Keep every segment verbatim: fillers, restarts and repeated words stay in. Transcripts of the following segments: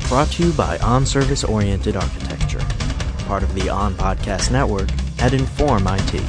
Brought to you by On Service Oriented Architecture, part of the On Podcast Network at Inform I T.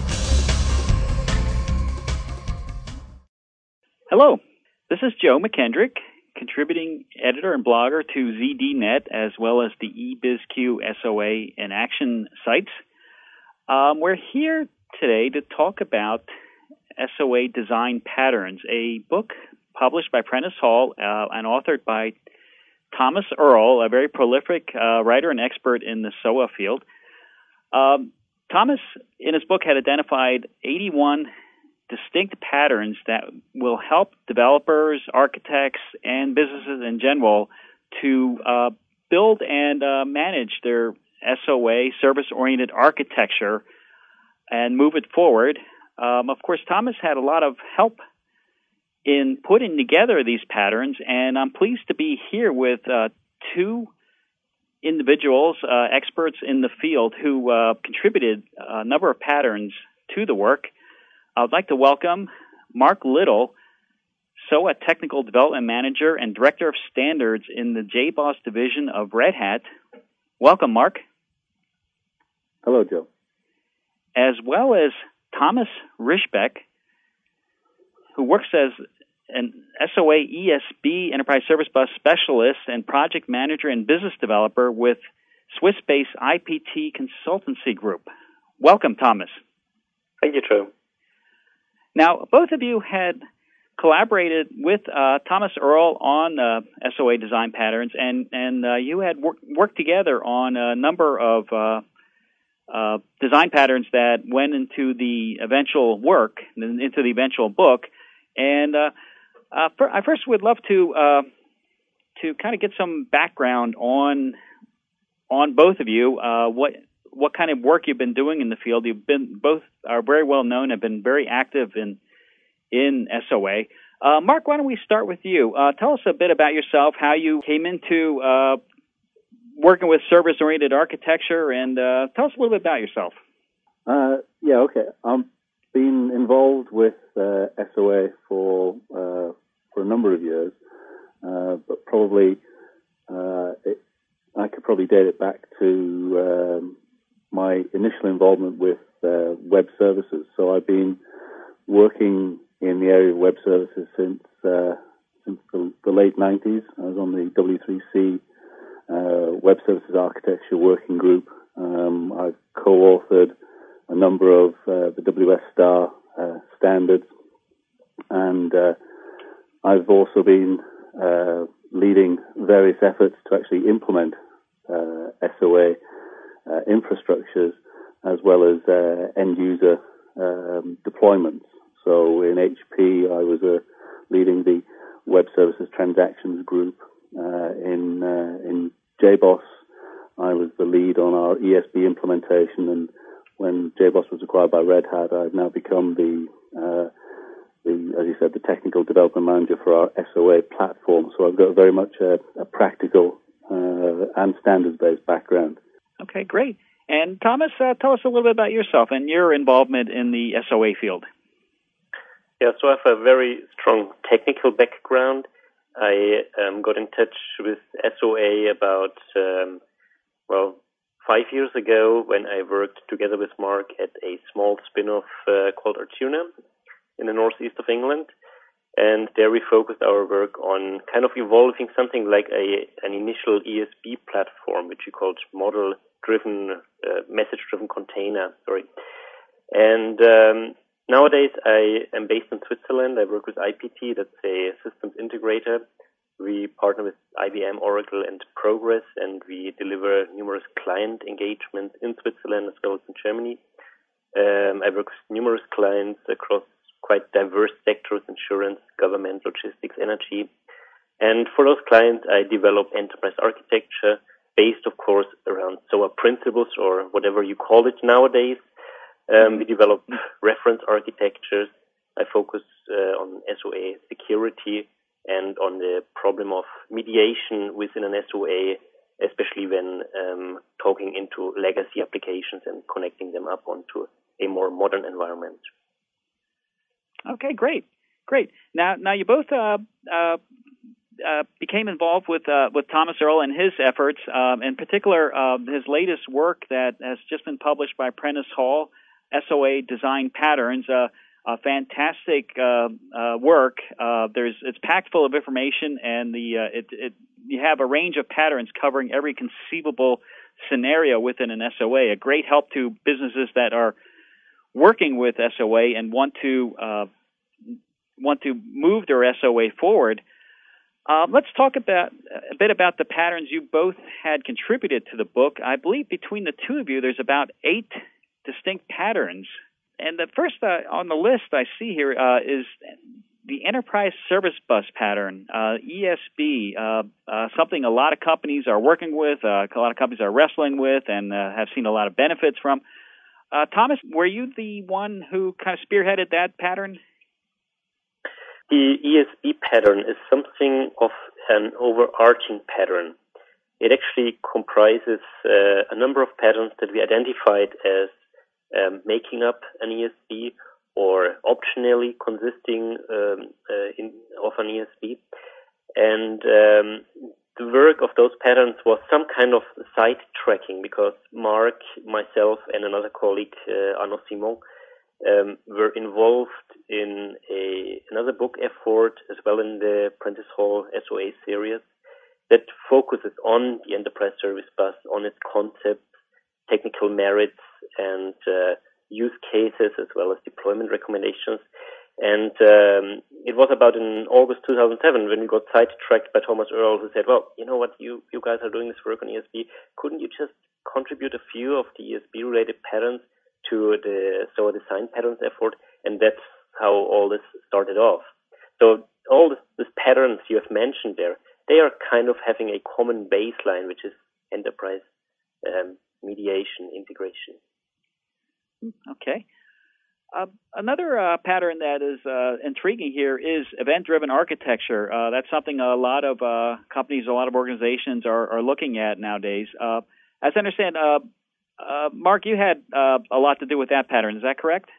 Hello, this is Joe McKendrick, contributing editor and blogger to Z D Net, as well as the eBizQ S O A and Action sites. Um, we're here today to talk about S O A design patterns, a book published by Prentice Hall uh, and authored by Thomas Earl, a very prolific uh, writer and expert in the S O A field. Um, Thomas, in his book, had identified eighty-one distinct patterns that will help developers, architects, and businesses in general to uh, build and uh, manage their S O A, service-oriented architecture, and move it forward. Um, of course, Thomas had a lot of help in putting together these patterns, and I'm pleased to be here with uh, two individuals, uh, experts in the field, who uh, contributed a number of patterns to the work. I'd like to welcome Mark Little, S O A Technical Development Manager and Director of Standards in the J BOSS division of Red Hat. Welcome, Mark. Hello, Joe. As well as Thomas Rischbeck, who works as an S O A E S B Enterprise Service Bus Specialist and Project Manager and Business Developer with Swiss-based I P T Consultancy Group. Welcome, Thomas. Thank you, Joe. Now, both of you had collaborated with uh, Thomas Earl on uh, S O A design patterns, and, and uh, you had wor- worked together on a number of uh, uh, design patterns that went into the eventual work, into the eventual book. And uh, uh, for, I first would love to uh, to kind of get some background on on both of you. Uh, what what kind of work you've been doing in the field? You've been both are very well known, have been very active in in S O A. Uh, Mark, why don't we start with you? Uh, tell us a bit about yourself, how you came into uh, working with service-oriented architecture, and uh, tell us a little bit about yourself. Uh, yeah, okay. I've been involved with uh, S O A for uh, for a number of years, uh, but probably uh, it, I could probably date it back to um, my initial involvement with uh, web services. So I've been working in the area of web services since uh, since the, the late nineties. I was on the W three C uh, Web Services Architecture Working Group. Um, I've co-authored a number of uh, the W S Star uh, standards, and uh, I've also been uh, leading various efforts to actually implement uh, S O A uh, infrastructures as well as uh, end-user um, deployments. So in H P, I was uh, leading the Web Services Transactions Group. Uh, in uh, in J BOSS, I was the lead on our E S B implementation, and when J BOSS was acquired by Red Hat, I've now become the, uh, the, as you said, the technical development manager for our S O A platform. So I've got very much a, a practical uh, and standards-based background. Okay, great. And Thomas, uh, tell us a little bit about yourself and your involvement in the S O A field. Yeah, so I have a very strong technical background. I um, got in touch with S O A about, um, well, five years ago when I worked together with Mark at a small spin-off uh, called Artuna in the northeast of England. And there we focused our work on kind of evolving something like a an initial E S B platform, which we called model-driven, uh, message-driven container, sorry. And um, nowadays I am based in Switzerland. I work with I P T, that's a systems integrator. We partner with I B M, Oracle, and Progress, and we deliver numerous client engagements in Switzerland as well as in Germany. Um, I work with numerous clients across quite diverse sectors: insurance, government, logistics, energy. And for those clients, I develop enterprise architecture based, of course, around S O A principles, or whatever you call it nowadays. Um, we develop reference architectures. I focus uh, on S O A security and on the problem of mediation within an S O A, especially when um, talking into legacy applications and connecting them up onto a more modern environment. Okay, great, great. Now, now you both uh, uh, uh, became involved with uh, with Thomas Earl and his efforts, um, in particular uh, his latest work that has just been published by Prentice Hall, S O A Design Patterns. Uh, a fantastic uh, uh, work. Uh, there's it's packed full of information, and the uh, it, it you have a range of patterns covering every conceivable scenario within an S O A. A great help to businesses that are working with S O A and want to uh, want to move their S O A forward. Uh, let's talk about a bit about the patterns you both had contributed to the book. I believe between the two of you, there's about eight distinct patterns. And the first uh, on the list I see here uh, is the Enterprise Service Bus pattern, uh, E S B, uh, uh, something a lot of companies are working with, uh, a lot of companies are wrestling with, and uh, have seen a lot of benefits from. Uh, Thomas, were you the one who kind of spearheaded that pattern? The E S B pattern is something of an overarching pattern. It actually comprises uh, a number of patterns that we identified as um, making up an E S B or optionally consisting um, uh, in, of an E S B. And um, the work of those patterns was some kind of side tracking because Mark, myself, and another colleague, uh, Arnaud Simon, Um, were involved in a another book effort as well in the Prentice Hall S O A series that focuses on the Enterprise Service Bus, on its concepts, technical merits, and uh, use cases as well as deployment recommendations. And um, it was about in August two thousand seven when we got sidetracked by Thomas Earl, who said, well, you know what, you, you guys are doing this work on E S B. Couldn't you just contribute a few of the E S B-related patterns to the S O A Design Patterns effort? And that's how all this started off. So all this, this patterns you have mentioned there, they are kind of having a common baseline, which is enterprise um, mediation integration. Okay. Uh, another uh, pattern that is uh, intriguing here is event-driven architecture. Uh, that's something a lot of uh, companies, a lot of organizations are, are looking at nowadays. Uh, as I understand, uh, uh, Mark, you had uh, a lot to do with that pattern. Is that correct?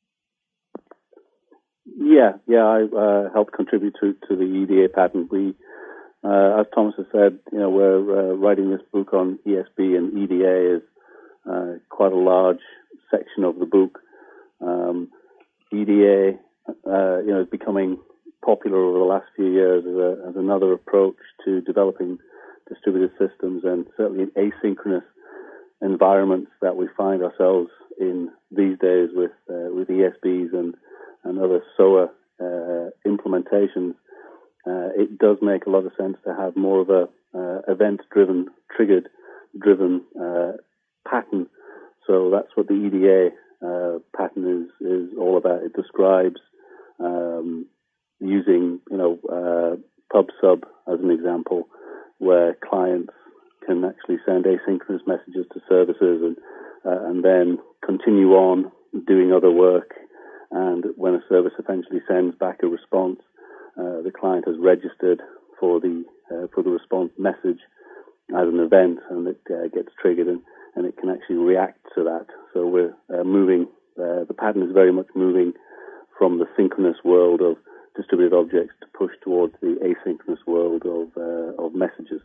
Yeah, yeah, I uh, helped contribute to, to the E D A pattern. We, uh, as Thomas has said, you know, we're uh, writing this book on E S B, and E D A is uh, quite a large section of the book. Um, E D A, uh, you know, is becoming popular over the last few years as, a, as another approach to developing distributed systems, and certainly in asynchronous environments that we find ourselves in these days with uh, with E S Bs and, and other S O A uh, implementations. Uh, it does make a lot of sense to have more of a uh, event-driven, triggered-driven uh, pattern. So that's what the E D A Uh, pattern is, is all about. It describes um, using, you know, uh, PubSub as an example, where clients can actually send asynchronous messages to services and uh, and then continue on doing other work. And when a service eventually sends back a response, uh, the client has registered for the uh, for the response message as an event, and it uh, gets triggered, and, and it can actually react to that. So we're uh, moving, uh, the pattern is very much moving from the synchronous world of distributed objects to push towards the asynchronous world of uh, of messages.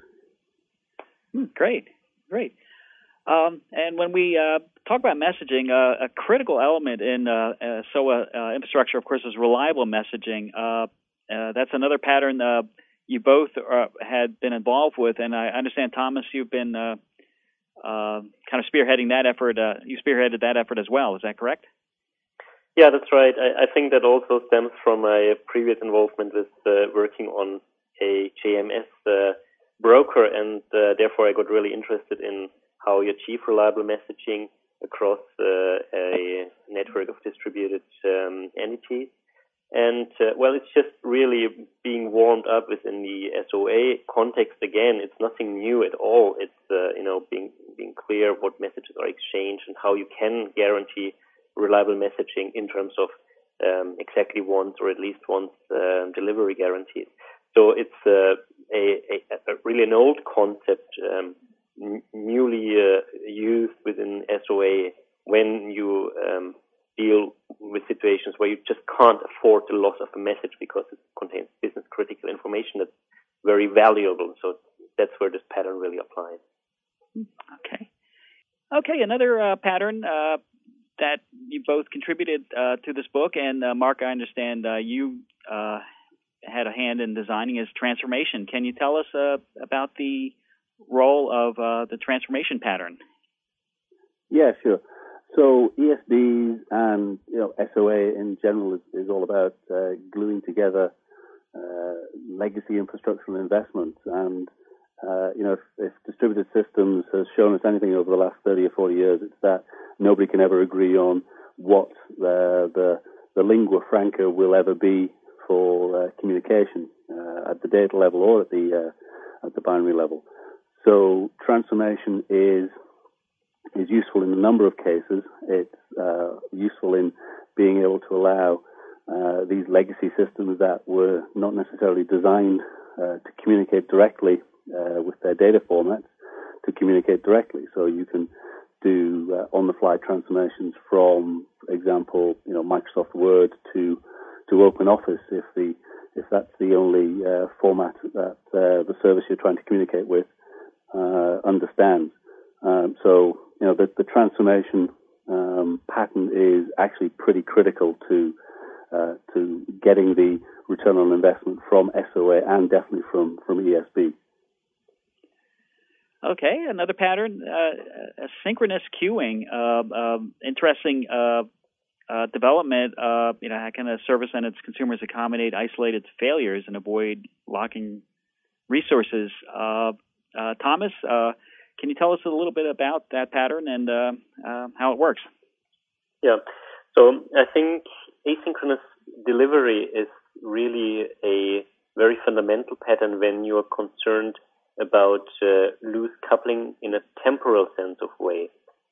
Hmm, great, great. Um, and when we uh, talk about messaging, uh, a critical element in uh, uh, S O A uh, infrastructure, of course, is reliable messaging. Uh, uh, that's another pattern uh, you both uh, had been involved with, and I understand, Thomas, you've been uh, uh, kind of spearheading that effort. Uh, you spearheaded that effort as well. Is that correct? Yeah, that's right. I, I think that also stems from my previous involvement with uh, working on a J M S uh, broker, and uh, therefore I got really interested in how you achieve reliable messaging across uh, a network of distributed um, entities. And, uh, well, it's just really being warmed up within the S O A context again. It's nothing new at all. It's, uh, you know, being being clear what messages are exchanged and how you can guarantee reliable messaging in terms of um, exactly once or at least once uh, delivery guarantees. So it's uh, a, a, a really an old concept, um, n- newly uh, used within S O A when you um, deal with situations where you just can't afford the loss of a message because it contains business critical information that's very very valuable. So that's where this pattern really applies. Okay. Okay, another uh, pattern uh, that you both contributed uh, to this book, and uh, Mark, I understand uh, you uh, had a hand in designing, is transformation. Can you tell us uh, about the role of uh, the transformation pattern? Yeah, sure. So E S Bs and you know S O A in general is, is all about uh, gluing together uh, legacy infrastructural investments. And uh, you know, if, if distributed systems has shown us anything over the last thirty or forty years, it's that nobody can ever agree on what the the, the lingua franca will ever be for uh, communication uh, at the data level or at the uh, at the binary level. So transformation is is useful in a number of cases. It's uh, useful in being able to allow uh, these legacy systems that were not necessarily designed uh, to communicate directly uh, with their data formats to communicate directly. So you can do uh, on-the-fly transformations from, for example, you know, Microsoft Word to to OpenOffice if the if that's the only uh, format that uh, the service you're trying to communicate with uh, understands. Um, so, you know, the, the transformation um, pattern is actually pretty critical to uh, to getting the return on investment from S O A and definitely from, from E S B. Okay, another pattern, uh, asynchronous queuing, uh, uh, interesting uh, uh, development. Uh, you know, how can a service and its consumers accommodate isolated failures and avoid locking resources? Uh, uh, Thomas, uh, can you tell us a little bit about that pattern and uh, uh, how it works? Yeah, so I think asynchronous delivery is really a very fundamental pattern when you are concerned about uh, loose coupling in a temporal sense of way.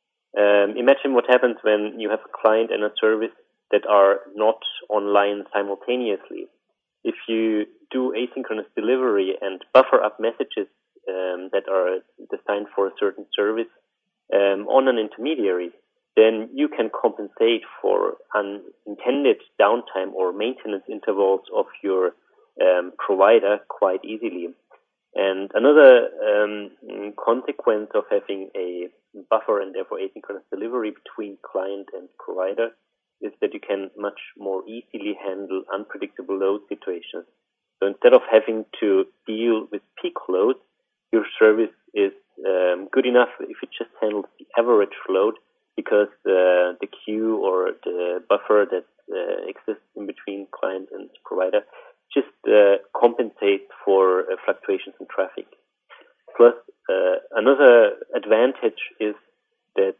Um, imagine what happens when you have a client and a service that are not online simultaneously. If you do asynchronous delivery and buffer up messages um, that are designed for a certain service um, on an intermediary, then you can compensate for unintended downtime or maintenance intervals of your um, provider quite easily. And another um, consequence of having a buffer and therefore asynchronous delivery between client and provider is that you can much more easily handle unpredictable load situations. So instead of having to deal with peak load, your service is um, good enough if it just handles the average load, because the, the queue or the buffer that uh, exists in between client and provider just uh, compensates for uh, fluctuations in traffic. Plus, uh, another advantage is that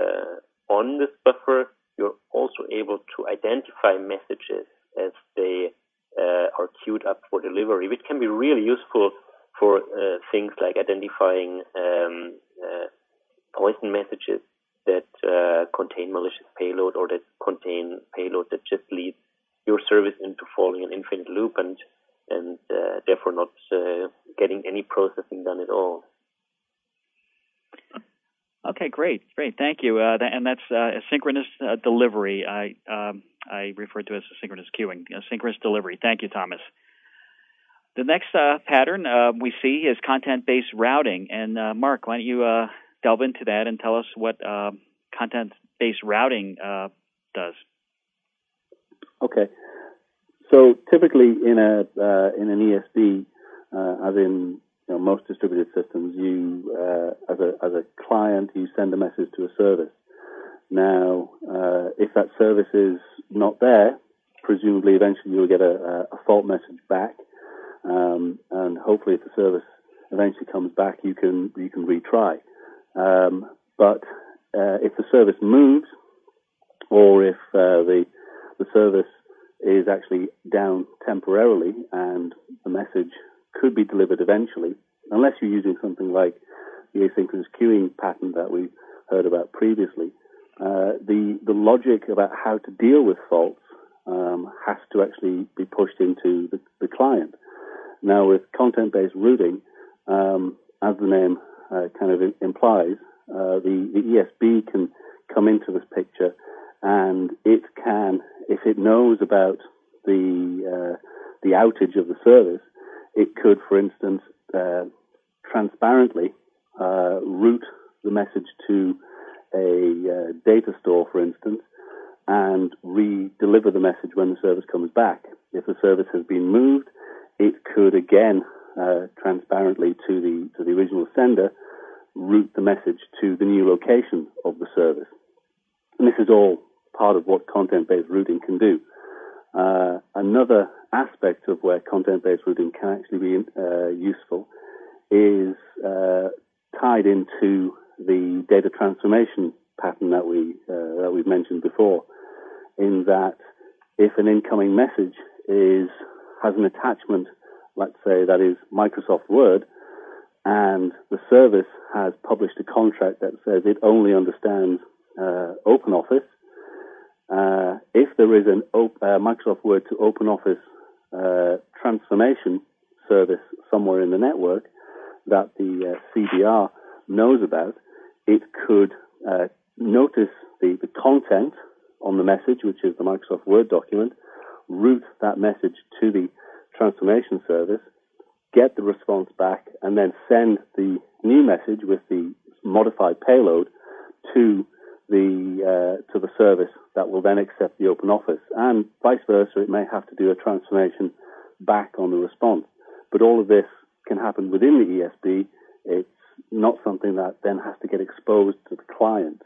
uh, on this buffer, you're also able to identify messages as they uh, are queued up for delivery, which can be really useful for uh, things like identifying um, uh, poison messages that uh, contain malicious payload or that contain payload that just leads your service into falling an infinite loop and and uh, therefore not uh, getting any processing done at all. Okay, great, great, thank you. Uh, that, and that's uh, asynchronous uh, delivery. I um, I refer to as asynchronous queuing, asynchronous delivery. Thank you, Thomas. The next uh, pattern uh, we see is content-based routing. And uh, Mark, why don't you uh, delve into that and tell us what uh, content-based routing uh, does? Okay. So typically in a uh, in an E S B, uh, as in you know, most distributed systems, you uh, as a as a client you send a message to a service. Now, uh, if that service is not there, presumably eventually you'll get a, a fault message back, um, and hopefully if the service eventually comes back, you can you can retry. Um, but uh, if the service moves, or if uh, the the service is actually down temporarily and the message could be delivered eventually, unless you're using something like the asynchronous queuing pattern that we heard about previously, uh, the, the logic about how to deal with faults um, has to actually be pushed into the, the client. Now, with content-based routing, um, as the name uh, kind of implies, uh, the, the E S B can come into this picture, and it can, if it knows about the uh, the outage of the service, it could, for instance, uh, transparently uh, route the message to a uh, data store, for instance, and re-deliver the message when the service comes back. If the service has been moved, it could again uh, transparently to the to the original sender route the message to the new location of the service. And this is all part of what content-based routing can do. Uh, another aspect of where content-based routing can actually be uh, useful is uh, tied into the data transformation pattern that we uh, that we've mentioned before, in that if an incoming message is has an attachment, let's say that is Microsoft Word, and the service has published a contract that says it only understands uh, OpenOffice, uh, if there is an op- uh, Microsoft Word to OpenOffice uh, transformation service somewhere in the network that the uh, C D R knows about, it could uh, notice the, the content on the message, which is the Microsoft Word document, route that message to the transformation service, get the response back, and then send the new message with the modified payload to the uh, to the service that will then accept the OpenOffice. And vice versa, it may have to do a transformation back on the response. But all of this can happen within the E S B. It's not something that then has to get exposed to the client.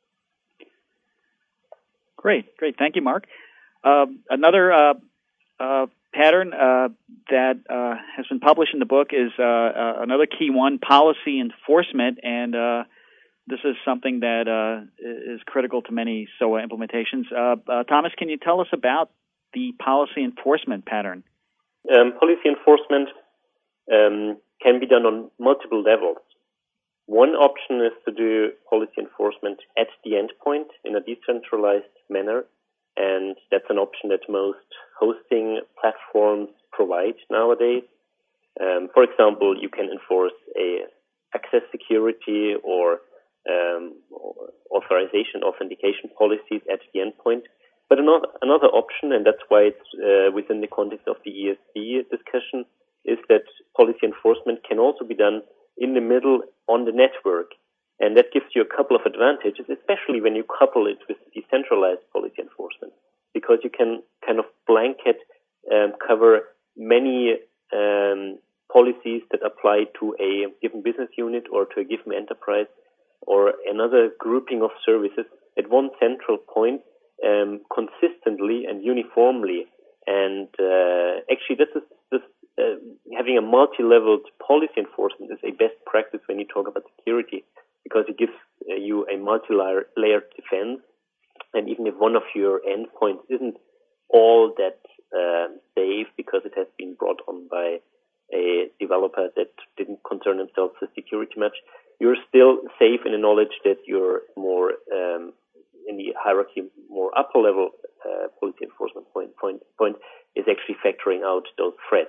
Great, great. Thank you, Mark. Uh, another uh, uh, pattern uh, that uh, has been published in the book is uh, uh, another key one, policy enforcement, and uh, this is something that uh, is critical to many S O A implementations. Uh, uh, Thomas, can you tell us about the policy enforcement pattern? Um, policy enforcement um, can be done on multiple levels. One option is to do policy enforcement at the endpoint in a decentralized manner, and that's an option that most hosting platforms provide nowadays. Um, for example, you can enforce a access security or um, authorization authentication policies at the endpoint. But another, another option, and that's why it's uh, within the context of the E S B discussion, is that policy enforcement can also be done in the middle on the network. And that gives you a couple of advantages, especially when you couple it with decentralized policy enforcement, because you can kind of blanket um, cover many um, policies that apply to a given business unit or to a given enterprise or another grouping of services at one central point um, consistently and uniformly. And uh, actually, this is this uh, having a multi-leveled policy enforcement is a best practice when you talk about security, because it gives uh, you a multi-layered defense. And even if one of your endpoints isn't all that uh, safe because it has been brought on by a developer that didn't concern themselves with security much, you're still safe in the knowledge that you're more um, in the hierarchy, more upper level uh, policy enforcement point, point, point is actually factoring out those threats.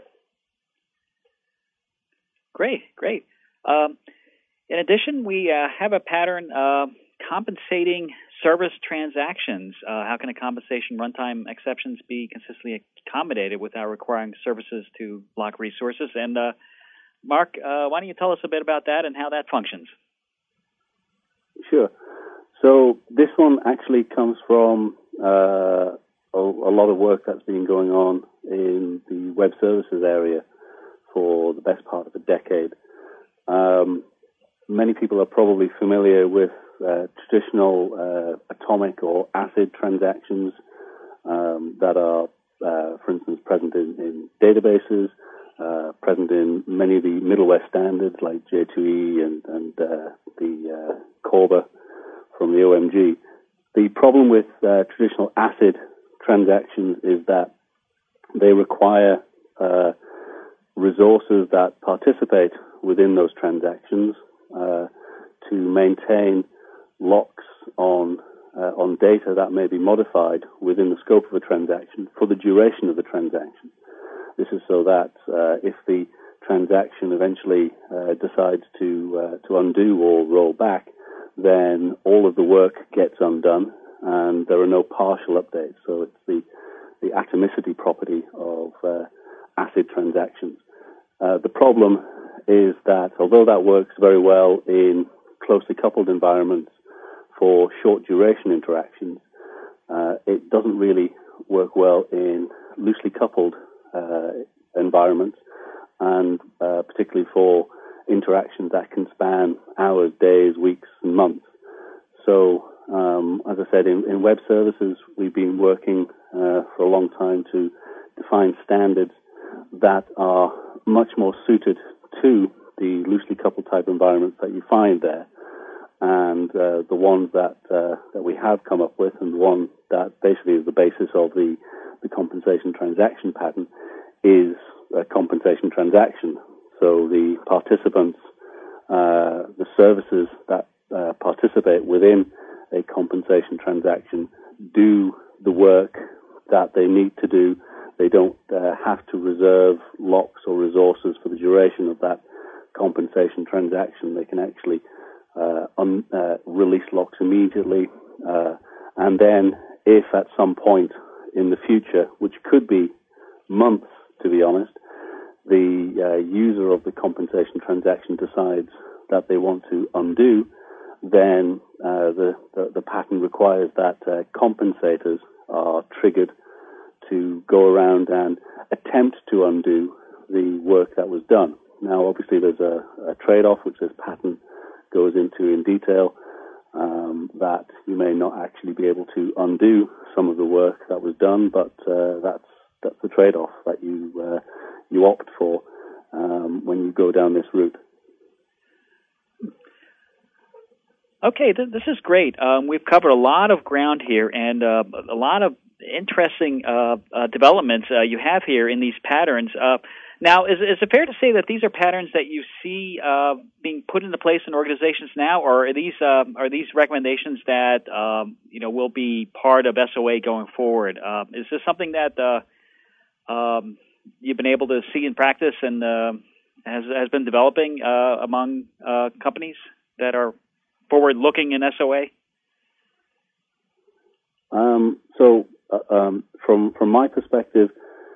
Great, great. Um, in addition, we uh, have a pattern uh, compensating service transactions. Uh, how can a compensation runtime exceptions be consistently accommodated without requiring services to block resources? And uh, Mark, uh, why don't you tell us a bit about that and how that functions? Sure. So this one actually comes from uh, a, a lot of work that's been going on in the web services area for the best part of a decade. Um, many people are probably familiar with uh, traditional uh, atomic or ACID transactions um, that are, uh, for instance, present in, in databases, uh, present in many of the middleware standards like J two E and, and uh, the uh, Corba from the O M G. The problem with uh, traditional ACID transactions is that they require uh, resources that participate within those transactions uh, to maintain locks on uh, on data that may be modified within the scope of a transaction for the duration of the transaction. This is so that uh, if the transaction eventually uh, decides to uh, to undo or roll back, then all of the work gets undone and there are no partial updates. So it's the the atomicity property of uh, ACID transactions. Uh, the problem is that although that works very well in closely coupled environments for short duration interactions, uh, it doesn't really work well in loosely coupled uh, environments, and uh, particularly for interactions that can span hours, days, weeks, and months. So, um, as I said, in, in web services, we've been working uh, for a long time to define standards that are much more suited to the loosely coupled type environments that you find there. And uh, the ones that uh, that we have come up with, and the one that basically is the basis of the, the compensation transaction pattern, is a compensation transaction. So the participants, uh, the services that uh, participate within a compensation transaction do the work that they need to do. They don't uh, have to reserve locks or resources for the duration of that compensation transaction. They can actually uh, un, uh, release locks immediately. Uh, and then if at some point in the future, which could be months to be honest, the uh, user of the compensation transaction decides that they want to undo, then uh, the, the, the pattern requires that uh, compensators are triggered to go around and attempt to undo the work that was done. Now, obviously, there's a, a trade-off, which this pattern goes into in detail, um, that you may not actually be able to undo some of the work that was done, but uh, that's that's the trade-off that you uh, you opt for um, when you go down this route. Okay, th- this is great. Um, we've covered a lot of ground here, and uh, a lot of interesting uh, uh, developments uh, you have here in these patterns. Uh, now, is, is it fair to say that these are patterns that you see uh, being put into place in organizations now, or are these uh, are these recommendations that um, you know will be part of S O A going forward? Uh, is this something that uh, um, you've been able to see in practice and uh, has has been developing uh, among uh, companies that are forward-looking in S O A? Um, so, uh, um, from from my perspective,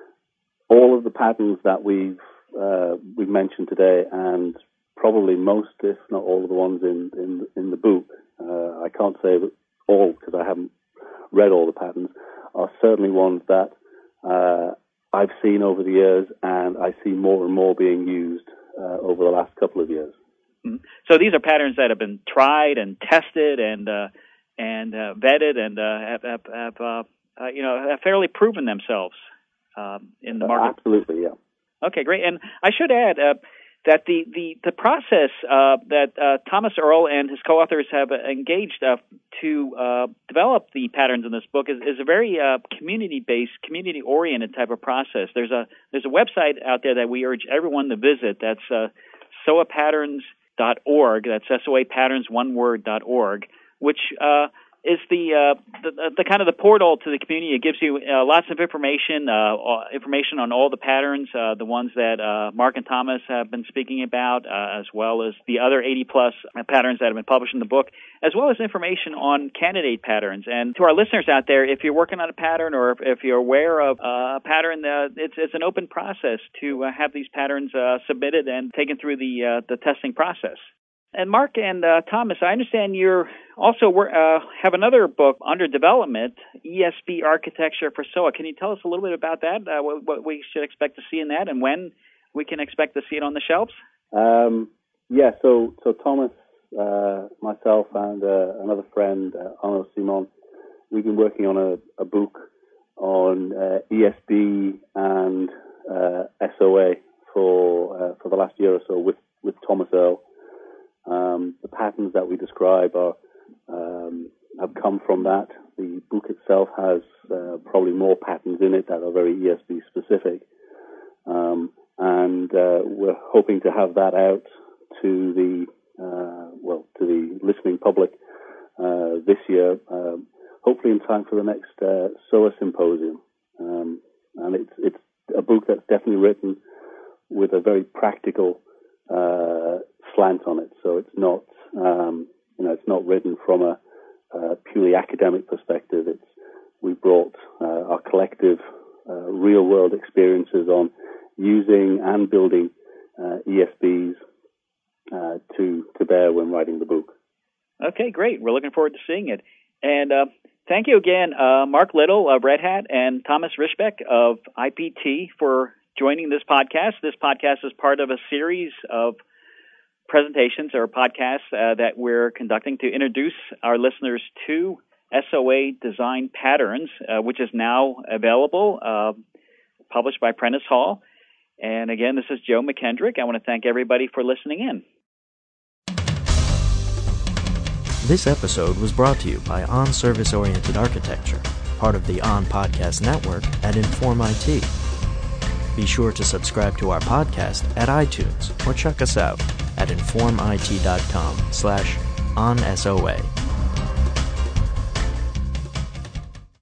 all of the patterns that we've uh, we've mentioned today, and probably most, if not all, of the ones in in, in the book, uh, I can't say all because I haven't read all the patterns, are certainly ones that uh, I've seen over the years, and I see more and more being used uh, over the last couple of years. So these are patterns that have been tried and tested and uh, and uh, vetted and uh, have, have, have uh, uh, you know have fairly proven themselves um, in the market. Uh, absolutely, yeah. Okay, great. And I should add uh, that the the the process uh, that uh, Thomas Earl and his co-authors have engaged uh, to uh, develop the patterns in this book is, is a very uh, community-based, community-oriented type of process. There's a there's a website out there that we urge everyone to visit. That's uh, S O A Patterns. Dot org. That's S O A Patterns, one word, dot org, which uh, is the, uh, the, the kind of the portal to the community. It gives you uh, lots of information, uh, information on all the patterns, uh, the ones that uh, Mark and Thomas have been speaking about, uh, as well as the other eighty plus patterns that have been published in the book, as well as information on candidate patterns. And to our listeners out there, if you're working on a pattern or if, if you're aware of uh, a pattern, uh, it's, it's an open process to uh, have these patterns uh, submitted and taken through the uh, the testing process. And Mark and uh, Thomas, I understand you also uh, have another book under development, E S B Architecture for S O A. Can you tell us a little bit about that, uh, what, what we should expect to see in that, and when we can expect to see it on the shelves? Um, yeah, so so Thomas, uh, myself, and uh, another friend, uh, Arnaud Simon, we've been working on a, a book on uh, E S B and uh, S O A for uh, for the last year or so with, with Thomas Earl. Um, the patterns that we describe are um, have come from that. The book itself has uh, probably more patterns in it that are very E S B specific, um, and uh, we're hoping to have that out to the uh, well to the listening public uh, this year, um, hopefully in time for the next uh, S O A symposium. Um, and it's it's a book that's definitely written with a very practical uh, slant on it. So it's not, um, you know, it's not written from a, a purely academic perspective. It's we brought uh, our collective uh, real-world experiences on using and building uh, E S Bs uh, to to bear when writing the book. Okay, great. We're looking forward to seeing it. And uh, thank you again, uh, Mark Little of Red Hat and Thomas Rischbeck of I P T for joining this podcast. This podcast is part of a series of presentations or podcasts uh, that we're conducting to introduce our listeners to S O A design patterns, uh, which is now available, uh, published by Prentice Hall. And again, this is Joe McKendrick. I want to thank everybody for listening in. This episode was brought to you by On Service-Oriented Architecture, part of the On Podcast Network at Inform I T. Be sure to subscribe to our podcast at iTunes or check us out at informit.com slash on SOA.